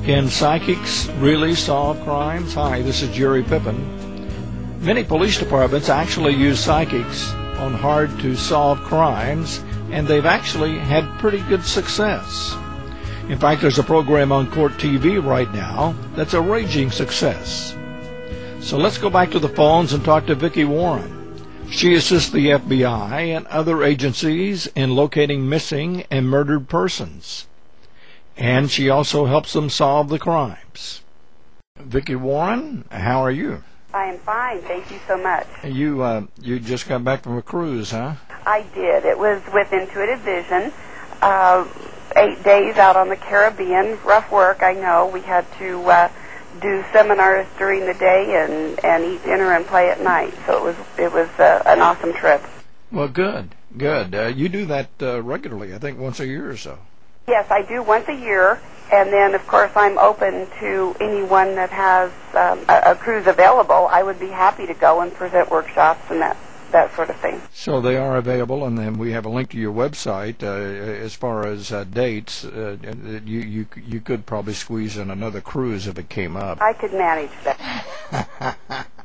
Can psychics really solve crimes? Hi, this is Jerry Pippin. Many police departments actually use psychics on hard-to-solve crimes, and they've actually had pretty good success. In fact, there's a program on Court TV right now that's a raging success. So let's go back to the phones and talk to Vicki Warren. She assists the FBI and other agencies in locating missing and murdered persons. And she also helps them solve the crimes. Vicki Warren, how are you? I am fine, thank you so much. You just got back from a cruise, huh? I did. It was with Intuitive Vision. 8 days out on the Caribbean. Rough work, I know. We had to do seminars during the day and eat dinner and play at night. So it was an awesome trip. Well, good. You do that regularly, I think once a year or so. Yes, I do once a year, and then, of course, I'm open to anyone that has a cruise available. I would be happy to go and present workshops and that sort of thing. So they are available, and then we have a link to your website. As far as dates, you could probably squeeze in another cruise if it came up. I could manage that.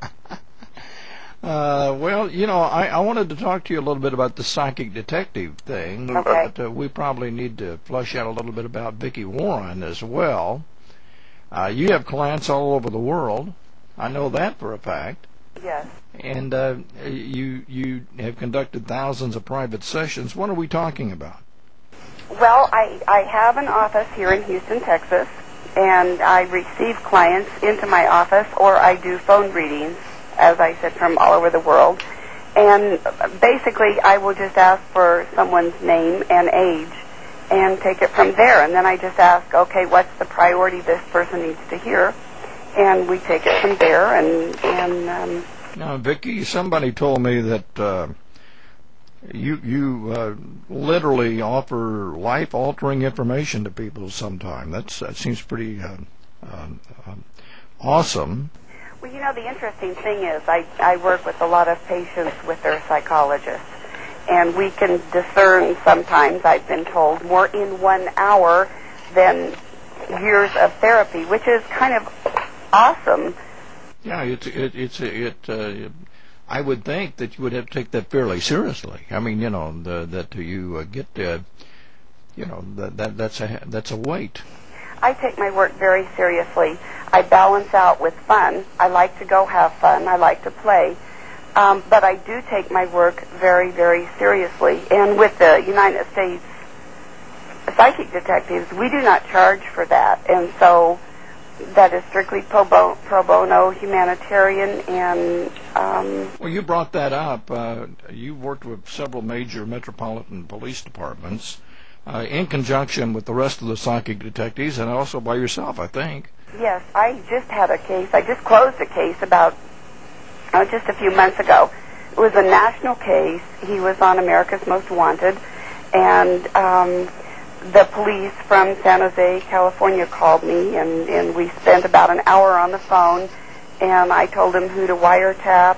Well, I wanted to talk to you a little bit about the psychic detective thing. Okay. But we probably need to flush out a little bit about Vicki Warren as well. You have clients all over the world. I know that for a fact. Yes. And you have conducted thousands of private sessions. What are we talking about? Well, I have an office here in Houston, Texas, and I receive clients into my office, or I do phone readings, as I said, from all over the world. And basically, I will just ask for someone's name and age and take it from there. And then I just ask, okay, what's the priority this person needs to hear? And we take it from there. Now, Vicki, somebody told me that you literally offer life-altering information to people sometime. That seems pretty awesome. Well, the interesting thing is I work with a lot of patients with their psychologists, and we can discern sometimes, I've been told, more in 1 hour than years of therapy, which is kind of awesome. Yeah, I would think that you would have to take that fairly seriously. I mean, that you get, that's a weight. I take my work very seriously. I balance out with fun. I like to go have fun. I like to play. But I do take my work very, very seriously. And with the United States Psychic Detectives, we do not charge for that. And so that is strictly pro bono, humanitarian, and... Well, you brought that up. You worked with several major metropolitan police departments in conjunction with the rest of the psychic detectives, and also by yourself, I think. Yes, I just had a case. I just closed a case about just a few months ago. It was a national case. He was on America's Most Wanted, and the police from San Jose, California, called me, and we spent about an hour on the phone, and I told him who to wiretap.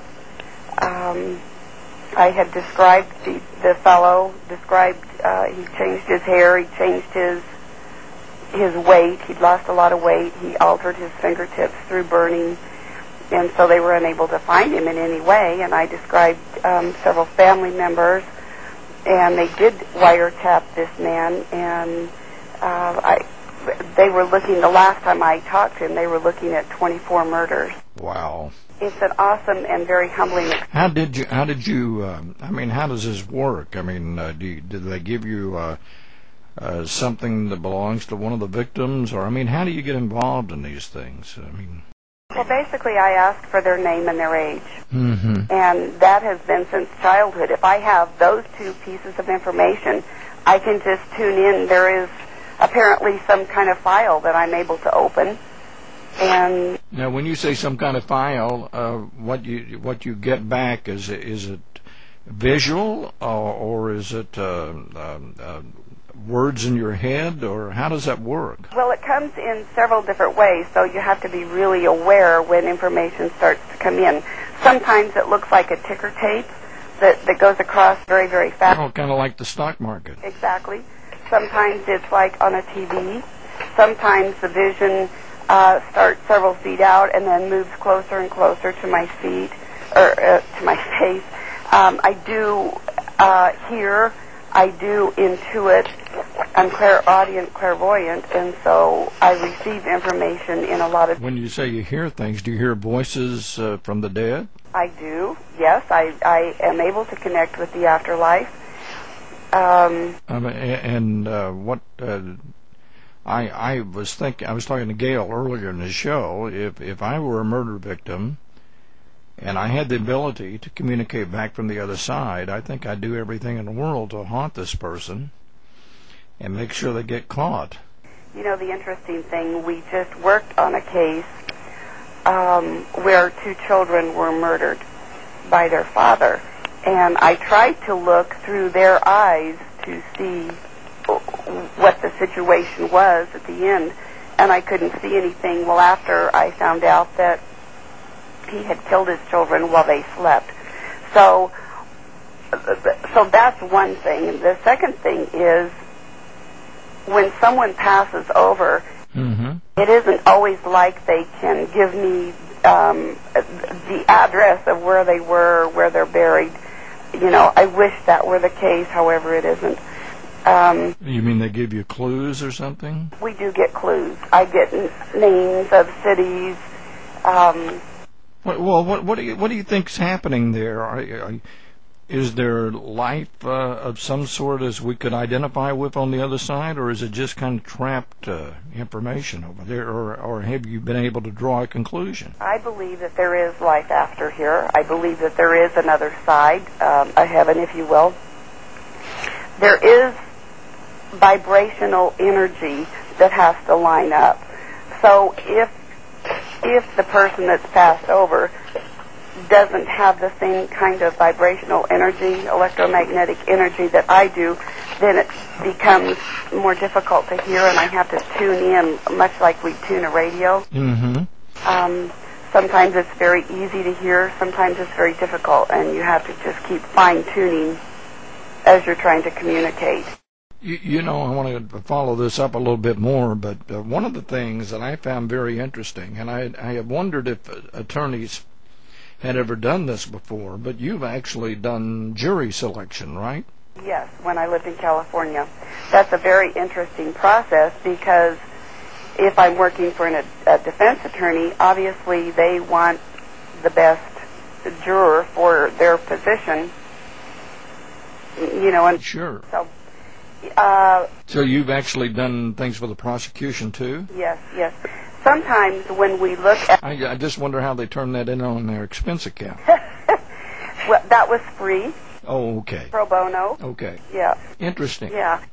I had described the fellow, he changed his hair, he changed his weight, he'd lost a lot of weight, he altered his fingertips through burning, and so they were unable to find him in any way, and I described several family members, and they did wiretap this man, and they were looking, the last time I talked to him, they were looking at 24 murders. Wow. It's an awesome and very humbling experience. How did you, how does this work? I mean, did they give you something that belongs to one of the victims? Or, how do you get involved in these things? Well, basically, I ask for their name and their age. Mm-hmm. And that has been since childhood. If I have those two pieces of information, I can just tune in. There is apparently some kind of file that I'm able to open. And now, when you say some kind of file, what you get back, is it visual or is it words in your head, or how does that work? Well, it comes in several different ways, so you have to be really aware when information starts to come in. Sometimes it looks like a ticker tape that goes across very, very fast. Oh, kind of like the stock market. Exactly. Sometimes it's like on a TV. sometimes the vision starts several feet out and then moves closer and closer to my feet, or to my face. I do hear, I do intuit. I'm clairaudient, clairvoyant, and so I receive information in a lot of... When you say you hear things, do you hear voices from the dead? I do, yes. I am able to connect with the afterlife. I was talking to Gail earlier in the show. If I were a murder victim and I had the ability to communicate back from the other side, I think I'd do everything in the world to haunt this person and make sure they get caught. You know, the interesting thing, we just worked on a case where 2 children were murdered by their father, and I tried to look through their eyes to see what the situation was at the end, and I couldn't see anything. Well, after I found out that he had killed his children while they slept. So that's one thing. The second thing is, when someone passes over, it isn't always like they can give me the address of where they were, where they're buried. You know, I wish that were the case, however it isn't. You mean they give you clues or something? We do get clues. I get names of cities. Well, what do you think's happening there? Is there life of some sort as we could identify with on the other side, or is it just kind of trapped information over there, or have you been able to draw a conclusion? I believe that there is life after here. I believe that there is another side, a heaven, if you will. There is vibrational energy that has to line up. So if the person that's passed over doesn't have the same kind of vibrational energy, electromagnetic energy that I do, then it becomes more difficult to hear, and I have to tune in, much like we tune a radio. Sometimes it's very easy to hear, sometimes it's very difficult, and you have to just keep fine-tuning as you're trying to communicate. You know, I want to follow this up a little bit more, but one of the things that I found very interesting, and I have wondered if attorneys had ever done this before, but you've actually done jury selection, right? Yes, when I lived in California. That's a very interesting process, because if I'm working for a defense attorney, obviously they want the best juror for their position. You know, and sure. So you've actually done things for the prosecution too? Yes. Sometimes when we look at... I just wonder how they turn that in on their expense account. Well, that was free. Oh, okay. Pro bono. Okay. Yeah. Interesting. Yeah.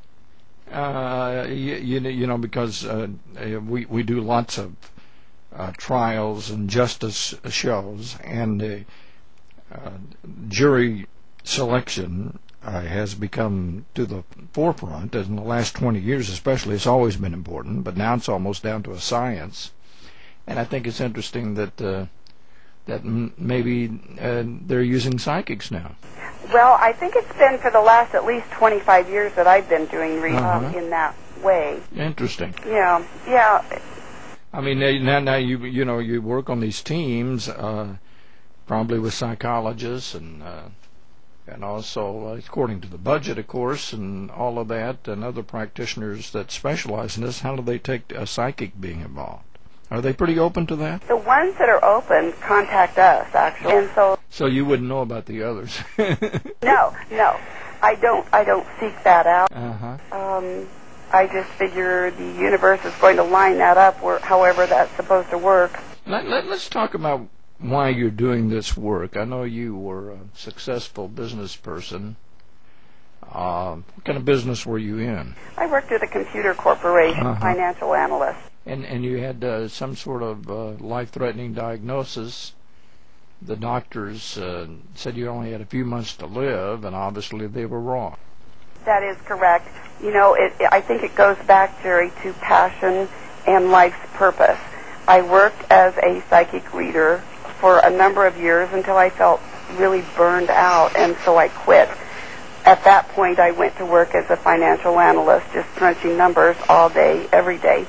You know, because we do lots of trials and justice shows, and jury selection has become to the forefront. In the last 20 years especially, it's always been important, but now it's almost down to a science. And I think it's interesting that maybe they're using psychics now. Well, I think it's been for the last at least 25 years that I've been doing research in that way. Interesting. Yeah. I mean, now you work on these teams, probably with psychologists and also, according to the budget, of course, and all of that, and other practitioners that specialize in this. How do they take a psychic being involved? Are they pretty open to that? The ones that are open contact us, actually. And so you wouldn't know about the others? No. I don't seek that out. I just figure the universe is going to line that up however that's supposed to work. Let's talk about why you're doing this work. I know you were a successful business person. What kind of business were you in? I worked at a computer corporation, financial analyst. And you had some sort of life-threatening diagnosis. The doctors said you only had a few months to live, and obviously they were wrong. That is correct. You know, I think it goes back, Jerry, to passion and life's purpose. I worked as a psychic reader for a number of years until I felt really burned out, and so I quit. At that point, I went to work as a financial analyst, just crunching numbers all day, every day.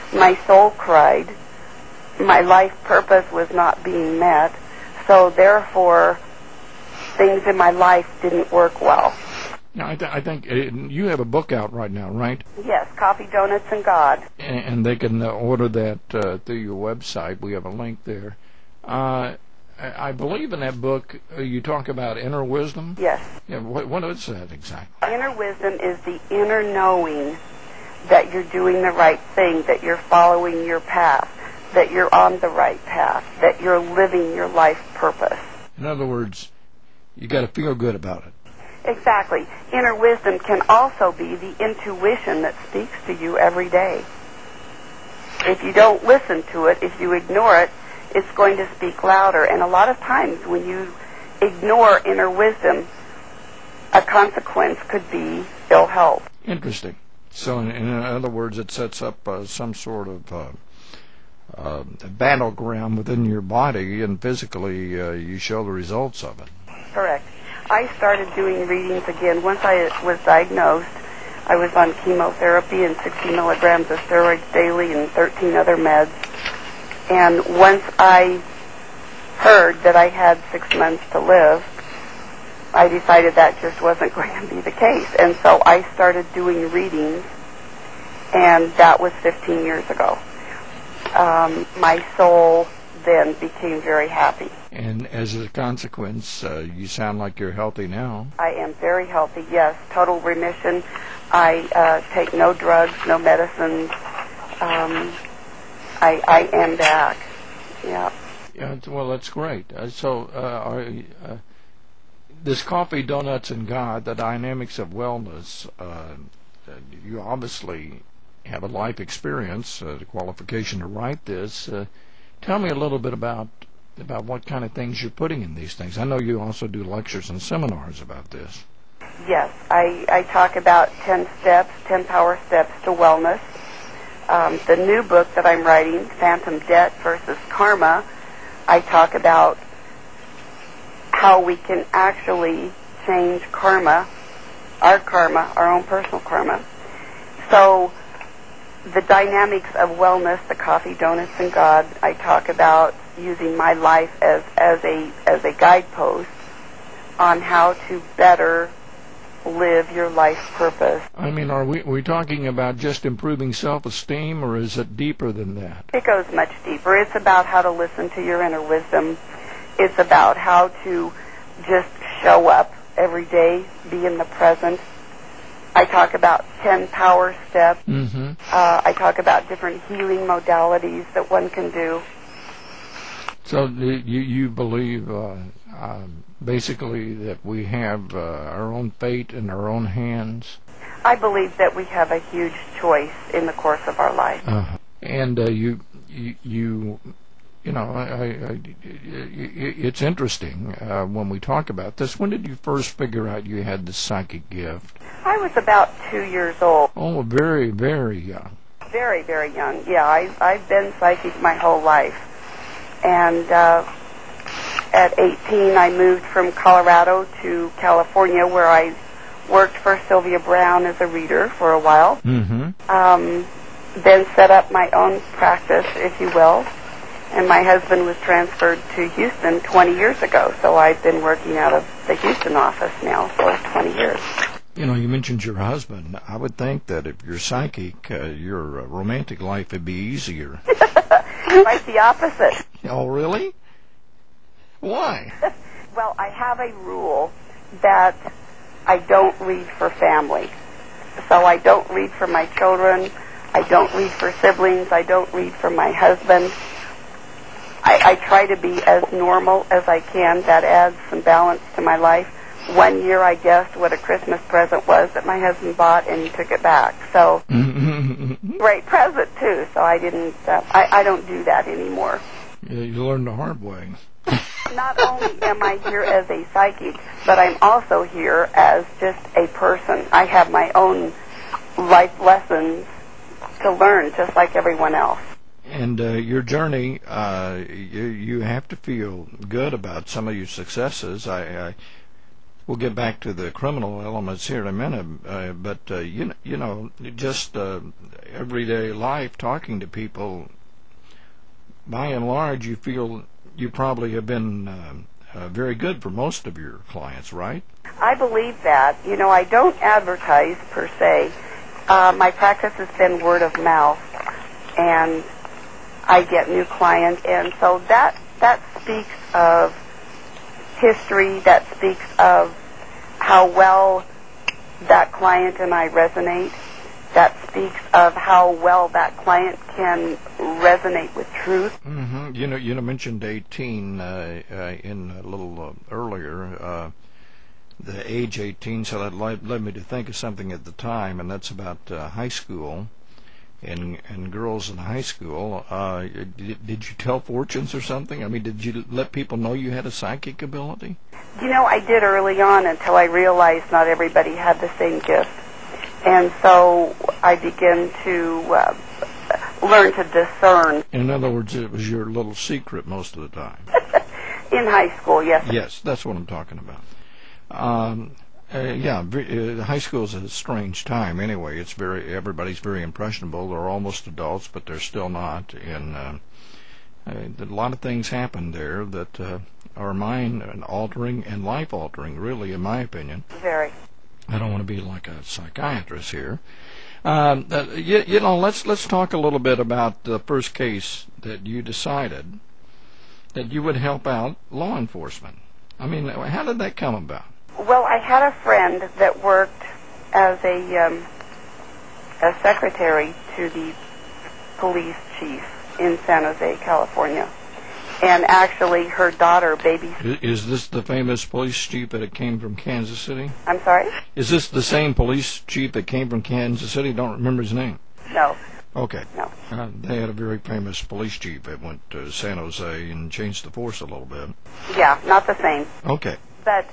my soul cried. My life purpose was not being met, so therefore things in my life didn't work well. Now, I think you have a book out right now, right? Yes, Coffee, Donuts, and God. And they can order that through your website. We have a link there. I believe in that book you talk about inner wisdom. Yes. Yeah, what is that exactly? Inner wisdom is the inner knowing that you're doing the right thing, that you're following your path, that you're on the right path, that you're living your life purpose. In other words, you got to feel good about it. Exactly. Inner wisdom can also be the intuition that speaks to you every day. If you don't listen to it, if you ignore it, it's going to speak louder. And a lot of times when you ignore inner wisdom, a consequence could be ill health. Interesting. So in other words, it sets up some sort of battleground within your body, and physically you show the results of it. Correct. I started doing readings again. Once I was diagnosed, I was on chemotherapy and 60 milligrams of steroids daily and 13 other meds. And once I heard that I had 6 months to live, I decided that just wasn't going to be the case. And so I started doing readings, and that was 15 years ago. My soul then became very happy. And as a consequence, you sound like you're healthy now. I am very healthy, yes. Total remission. I take no drugs, no medicines. I am back. Yeah. Yeah. Well, that's great. This Coffee, Donuts, and God, the dynamics of wellness, you obviously have a life experience, the qualification to write this. Tell me a little bit about what kind of things you're putting in these things. I know you also do lectures and seminars about this. Yes, I talk about 10 steps, 10 power steps to wellness. The new book that I'm writing, Phantom Debt versus Karma, I talk about how we can actually change karma, our own personal karma. So the dynamics of wellness, the Coffee, Donuts, and God, I talk about using my life as a guidepost on how to better live your life purpose. I mean, are we talking about just improving self-esteem, or is it deeper than that? It goes much deeper. It's about how to listen to your inner wisdom. It's about how to just show up every day, be in the present. I talk about 10 power steps. Mm-hmm. I talk about different healing modalities that one can do. So you believe basically that we have our own fate in our own hands? I believe that we have a huge choice in the course of our life. And it's interesting when we talk about this. When did you first figure out you had the psychic gift? I was about 2 years old. Oh, very, very young. Very, very young. Yeah, I've been psychic my whole life. And at 18, I moved from Colorado to California, where I worked for Sylvia Browne as a reader for a while. Mm-hmm. Then set up my own practice, if you will. And my husband was transferred to Houston 20 years ago, so I've been working out of the Houston office now for 20 years. You know, you mentioned your husband. I would think that if you're psychic, your romantic life would be easier. Quite the opposite. Oh, really? Why? Well, I have a rule that I don't read for family. So I don't read for my children. I don't read for siblings. I don't read for my husband. I try to be as normal as I can. That adds some balance to my life. One year I guessed what a Christmas present was that my husband bought, and he took it back. So, great present, too. So I didn't, I don't do that anymore. Yeah, you learned the hard way. Not only am I here as a psychic, but I'm also here as just a person. I have my own life lessons to learn, just like everyone else. And your journey, you have to feel good about some of your successes. We'll get back to the criminal elements here in a minute, but just everyday life, talking to people, by and large, you feel you probably have been very good for most of your clients, right? I believe that. I don't advertise per se. My practice has been word of mouth, and I get new clients, and so that speaks of history, that speaks of how well that client and I resonate, that speaks of how well that client can resonate with truth. Mm-hmm. You mentioned 18 in a little earlier, the age 18, so that led me to think of something at the time, and that's about high school. And girls in high school, did you tell fortunes or something? I mean, did you let people know you had a psychic ability? I did early on until I realized not everybody had the same gift. And so I began to learn to discern. In other words, it was your little secret most of the time. In high school, yes. Yes, that's what I'm talking about. High school is a strange time anyway. Everybody's very impressionable. They're almost adults, but they're still not. And a lot of things happen there that are mind-altering and life-altering, really, in my opinion. Very. I don't want to be like a psychiatrist here. Let's talk a little bit about the first case that you decided that you would help out law enforcement. I mean, how did that come about? Well, I had a friend that worked as a secretary to the police chief in San Jose, California. And actually, her daughter babysat. Is this the famous police chief that came from Kansas City? I'm sorry? Is this the same police chief that came from Kansas City? Don't remember his name. No. Okay. No. They had a very famous police chief that went to San Jose and changed the force a little bit. Yeah, not the same. Okay. But,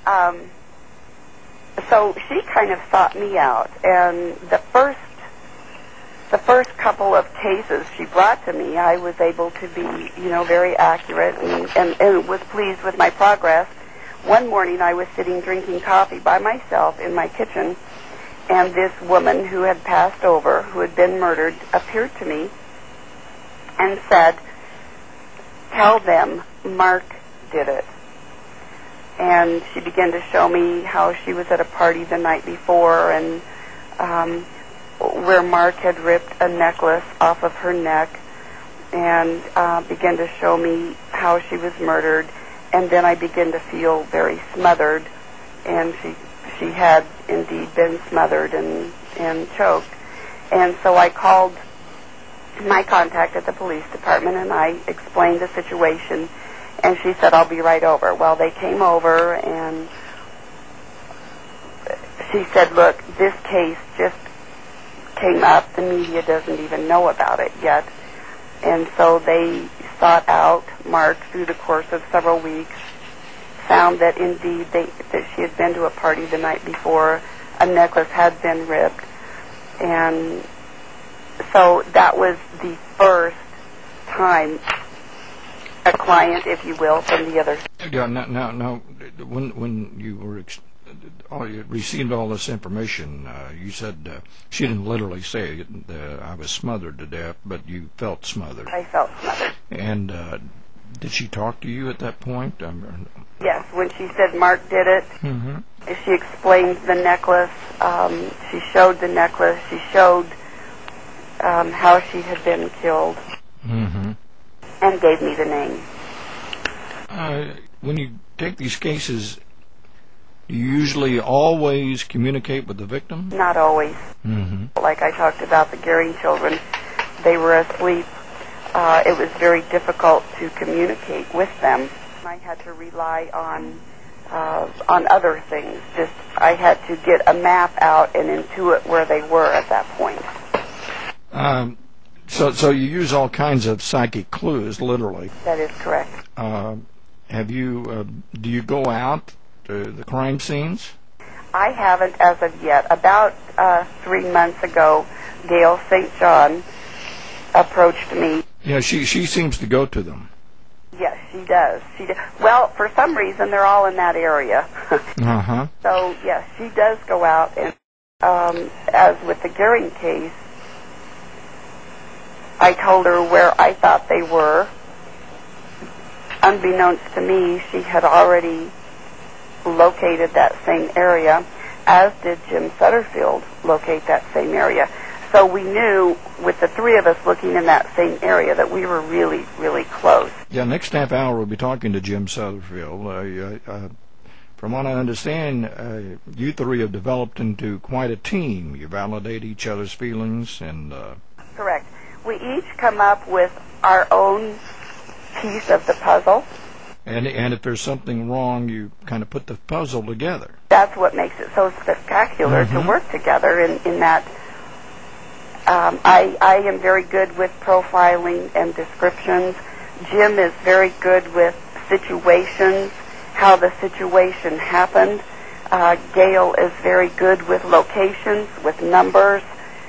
so she kind of sought me out, and the first couple of cases she brought to me, I was able to be, very accurate and was pleased with my progress. One morning I was sitting drinking coffee by myself in my kitchen, and this woman who had passed over, who had been murdered, appeared to me and said, "Tell them Mark did it." And she began to show me how she was at a party the night before, and where Mark had ripped a necklace off of her neck, and began to show me how she was murdered. And then I began to feel very smothered, and she had indeed been smothered and choked. And so I called my contact at the police department, and I explained the situation, and she said, "I'll be right over." Well, they came over, and she said, "Look, this case just came up. The media doesn't even know about it yet." And so they sought out Mark through the course of several weeks, found that indeed that she had been to a party the night before, a necklace had been ripped, and so that was the first time a client, if you will, from the other. Yeah. Now, when you were you received all this information, you said she didn't literally say I was smothered to death, but you felt smothered. I felt smothered. And did she talk to you at that point? Yes, when she said Mark did it, mm-hmm. She explained the necklace. She showed the necklace. She showed how she had been killed, mm-hmm. and gave me the name. When you take these cases, do you usually always communicate with the victim? Not always. Mm-hmm. Like I talked about the Gehring children, they were asleep. It was very difficult to communicate with them. I had to rely on other things. I had to get a map out and intuit where they were at that point. So you use all kinds of psychic clues, literally. That is correct. Do you go out to the crime scenes? I haven't as of yet. About 3 months ago, Gail St. John approached me. Yeah, she seems to go to them. Yes, she does. Well, for some reason, they're all in that area. Uh-huh. So, yes, she does go out, and as with the Gearing case, I told her where I thought they were. Unbeknownst to me, she had already located that same area, as did Jim Sutterfield locate that same area. So we knew, with the three of us looking in that same area, that we were really, really close. Yeah, next half hour we'll be talking to Jim Sutterfield. From what I understand, you three have developed into quite a team. You validate each other's feelings and... Correct. We each come up with our own piece of the puzzle. And if there's something wrong, you kind of put the puzzle together. That's what makes it so spectacular to work together in that I am very good with profiling and descriptions. Jim is very good with situations, how the situation happened. Gail is very good with locations, with numbers,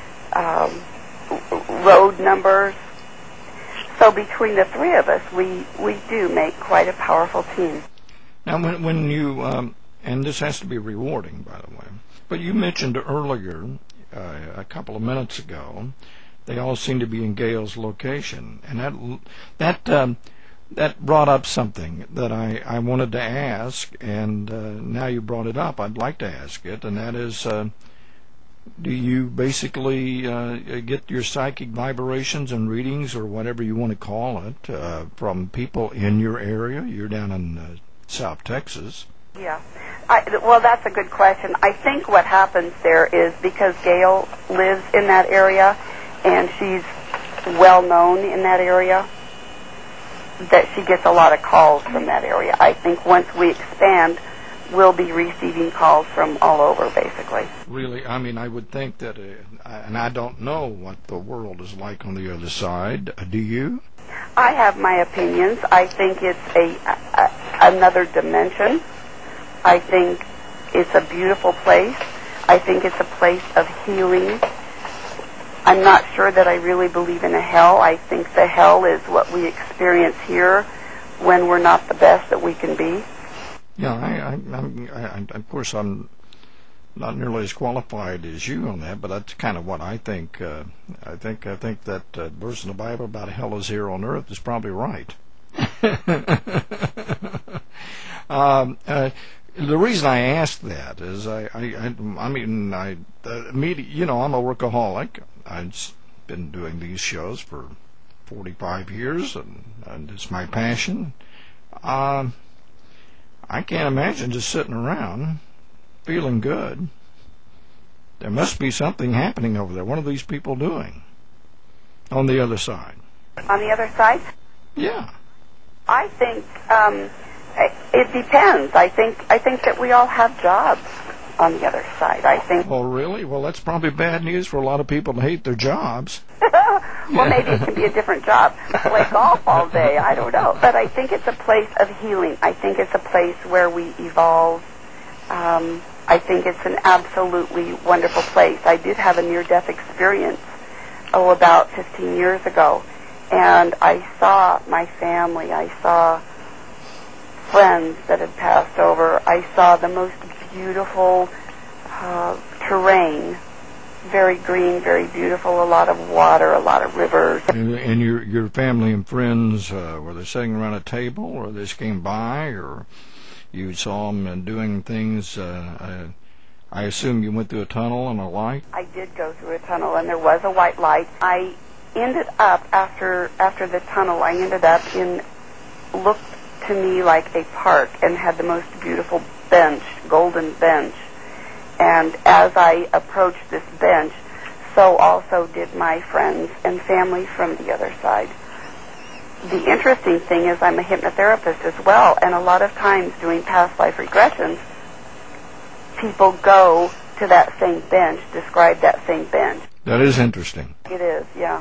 road numbers. So between the three of us, we do make quite a powerful team. Now, when you, and this has to be rewarding, by the way, but you mentioned earlier, a couple of minutes ago, they all seem to be in Gail's location, and that brought up something that I wanted to ask, and now you brought it up, I'd like to ask it, and that is, do you basically get your psychic vibrations and readings, or whatever you want to call it, from people in your area? You're down in South Texas. Yeah. Well, that's a good question. I think what happens there is because Gail lives in that area and she's well known in that area, that she gets a lot of calls from that area. I think once we expand, we'll be receiving calls from all over, basically. Really? I mean, I would think that, and I don't know what the world is like on the other side. Do you? I have my opinions. I think it's another dimension. I think it's a beautiful place. I think it's a place of healing. I'm not sure that I really believe in a hell. I think the hell is what we experience here when we're not the best that we can be. Yeah, of course, I'm not nearly as qualified as you on that, but that's kind of what I think. I think that verse in the Bible about hell is here on earth is probably right. The reason I asked that is I'm a workaholic. I've been doing these shows for 45 years, and it's my passion. I can't imagine just sitting around feeling good. There must be something happening over there. What are these people doing on the other side? On the other side? Yeah. I think it depends. I think that we all have jobs on the other side. I think. Oh, really? Well, that's probably bad news for a lot of people to hate their jobs. Well, maybe it can be a different job. Play golf all day. I don't know. But I think it's a place of healing. I think it's a place where we evolve. I think it's an absolutely wonderful place. I did have a near-death experience, about 15 years ago. And I saw my family. I saw friends that had passed over. I saw the most beautiful terrain, very green, very beautiful, a lot of water, a lot of rivers. And your family and friends, were they sitting around a table, or they just came by, or you saw them doing things? I assume you went through a tunnel and a light? I did go through a tunnel, and there was a white light. I ended up, after the tunnel, I ended up looked to me like a park, and had the most beautiful bench, golden bench. And as I approached this bench, so also did my friends and family from the other side. The interesting thing is I'm a hypnotherapist as well, and a lot of times doing past life regressions, people go to that same bench, describe that same bench. That is interesting. It is, yeah.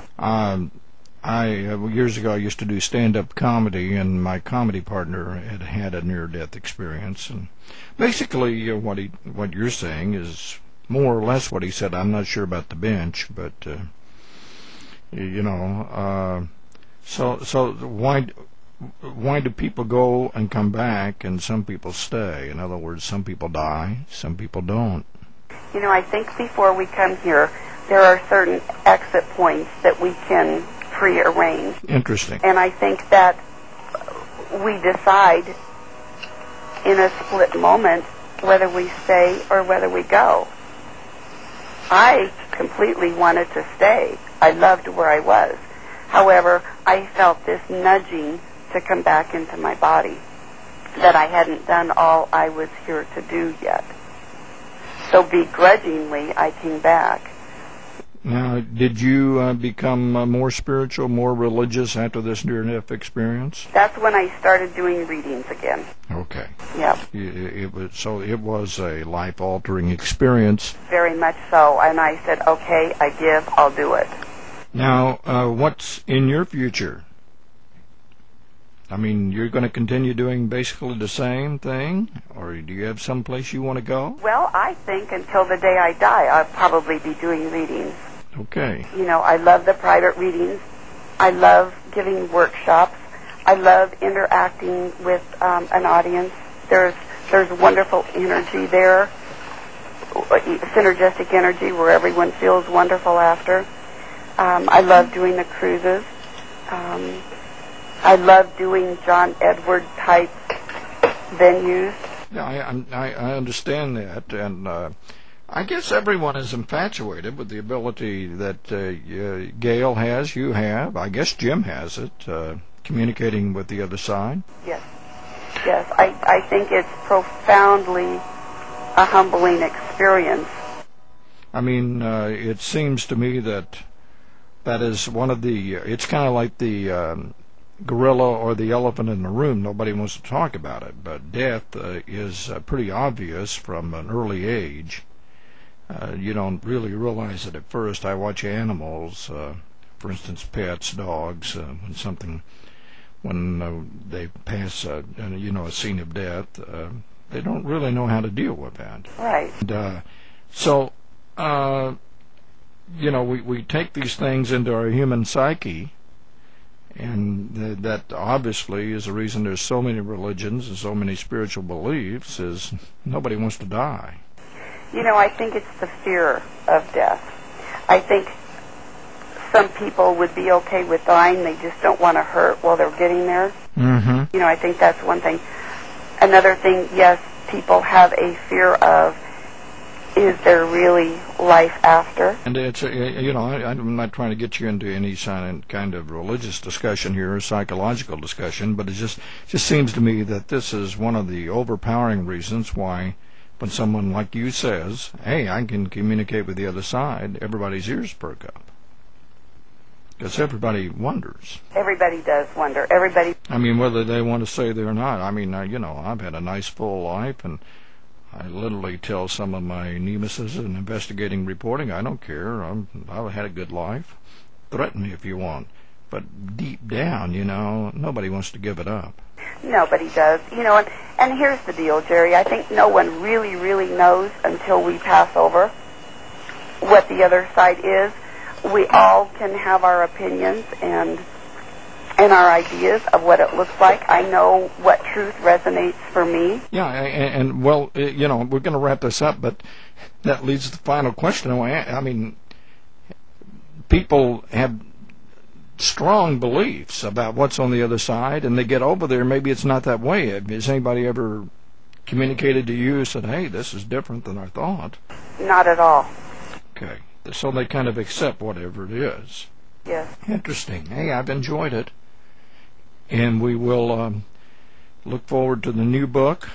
Years ago, I used to do stand-up comedy, and my comedy partner had a near-death experience. And basically, what you're saying is more or less what he said. I'm not sure about the bench, but so why do people go and come back and some people stay? In other words, some people die, some people don't. You know, I think before we come here, there are certain exit points that we can prearrange. Interesting. And I think that we decide in a split moment whether we stay or whether we go. I completely wanted to stay. I loved where I was. However, I felt this nudging to come back into my body, that I hadn't done all I was here to do yet. So begrudgingly, I came back. Now, did you become more spiritual, more religious after this near-death experience? That's when I started doing readings again. Okay. Yep. It was a life-altering experience. Very much so. And I said, okay, I give, I'll do it. Now, what's in your future? I mean, you're going to continue doing basically the same thing, or do you have some place you want to go? Well, I think until the day I die, I'll probably be doing readings. Okay. You know, I love the private readings. I love giving workshops. I love interacting with an audience. There's wonderful energy there, synergistic energy where everyone feels wonderful after. I love doing the cruises. I love doing John Edward type venues. Yeah, I understand that, and I guess everyone is infatuated with the ability that Gail has, you have. I guess Jim has it, communicating with the other side. Yes. Yes, I think it's profoundly a humbling experience. I mean, it seems to me that is one of the, it's kind of like the gorilla or the elephant in the room. Nobody wants to talk about it, but death is pretty obvious from an early age. You don't really realize it at first. I watch animals, for instance, pets, dogs, when they pass a scene of death, they don't really know how to deal with that. Right. And, we take these things into our human psyche, and that obviously is the reason there's so many religions and so many spiritual beliefs, is nobody wants to die. You know, I think it's the fear of death. I think some people would be okay with dying, they just don't want to hurt while they're getting there. Mm-hmm. You know, I think that's one thing. Another thing, yes, people have a fear of, is there really life after? And it's, I'm not trying to get you into any kind of religious discussion here or psychological discussion, but it just seems to me that this is one of the overpowering reasons why when someone like you says, hey, I can communicate with the other side, everybody's ears perk up. Because everybody wonders. Everybody does wonder. Everybody. I mean, whether they want to say they or not. I mean, I've had a nice full life, and I literally tell some of my nemesis in investigating reporting, I don't care. I've had a good life. Threaten me if you want. But deep down, nobody wants to give it up. Nobody does. And here's the deal, Jerry. I think no one really, really knows until we pass over what the other side is. We all can have our opinions and our ideas of what it looks like. I know what truth resonates for me. Yeah, and well, we're going to wrap this up, but that leads to the final question. I mean, people have strong beliefs about what's on the other side, and they get over there, maybe it's not that way. Has anybody ever communicated to you and said, hey, this is different than I thought? Not at all. Okay, so they kind of accept whatever it is. Yes. Interesting. Hey, I've enjoyed it. And we will look forward to the new book.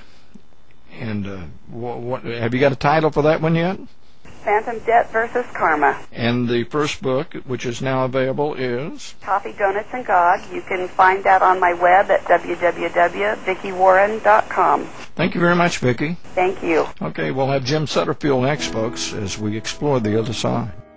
And what have you got a title for that one yet? Phantom Debt versus Karma. And the first book, which is now available, is? Coffee, Donuts, and God. You can find that on my web at www.VickiWarren.com. Thank you very much, Vicki. Thank you. Okay, we'll have Jim Sutterfield next, folks, as we explore the other side.